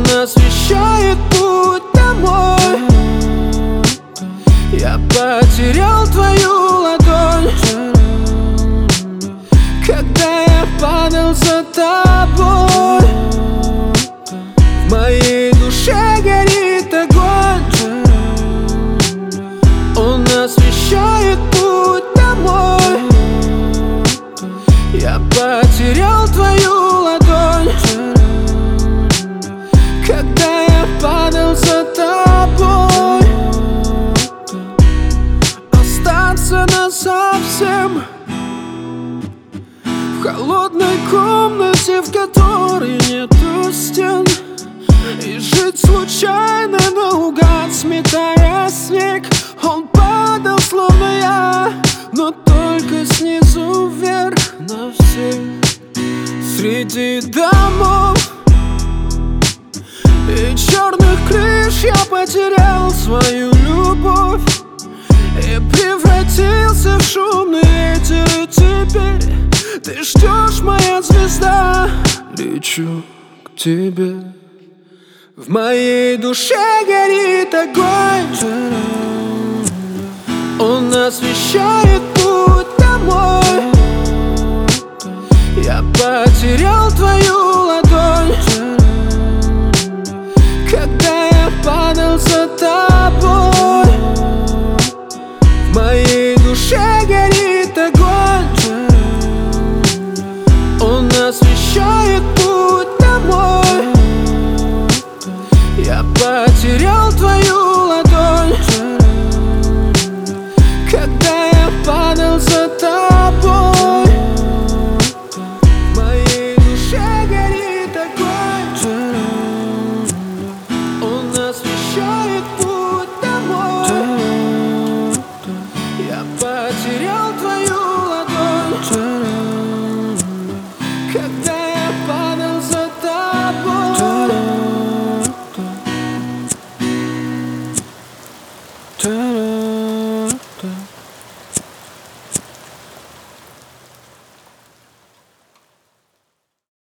Он освещает путь домой. Я потерял твою ладонь, когда я падал за тобой. В моей душе горит огонь. Он освещает путь домой. Я потерял твою ладонь, когда я падал за тобой. Остаться насовсем в холодной комнате, в которой нету стен, и жить случайно наугад, сметая снег. Он падал, словно я, но только снизу вверх на всех. Среди домов и черных крыш я потерял свою любовь и превратился в шумный ветер. И теперь ты ждешь, моя звезда, лечу к тебе. В моей душе горит огонь. Он освещает путь домой. Я потерял твою ладонь, когда я падал за тобой. В моей душе горит огонь. Он освещает путь домой. Я потерял